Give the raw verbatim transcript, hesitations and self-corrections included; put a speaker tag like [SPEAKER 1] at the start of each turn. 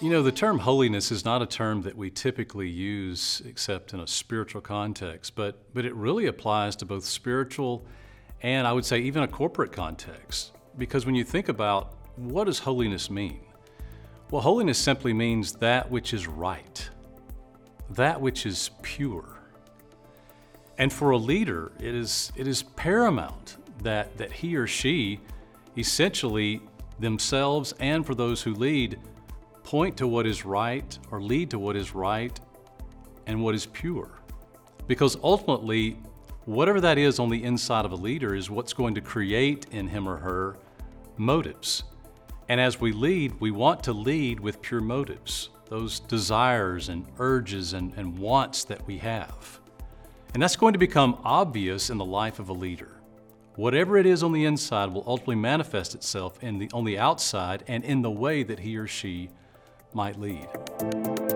[SPEAKER 1] You know, the term holiness is not a term that we typically use except in a spiritual context, but, but it really applies to both spiritual and I would say even a corporate context. Because when you think about what does holiness mean? Well, holiness simply means that which is right, that which is pure. And for a leader, it is, it is paramount that, that he or she essentially themselves and for those who lead point to what is right or lead to what is right and what is pure. Because ultimately, whatever that is on the inside of a leader is what's going to create in him or her motives. And as we lead, we want to lead with pure motives, those desires and urges and, and wants that we have. And that's going to become obvious in the life of a leader. Whatever it is on the inside will ultimately manifest itself in the, on the outside and in the way that he or she might lead.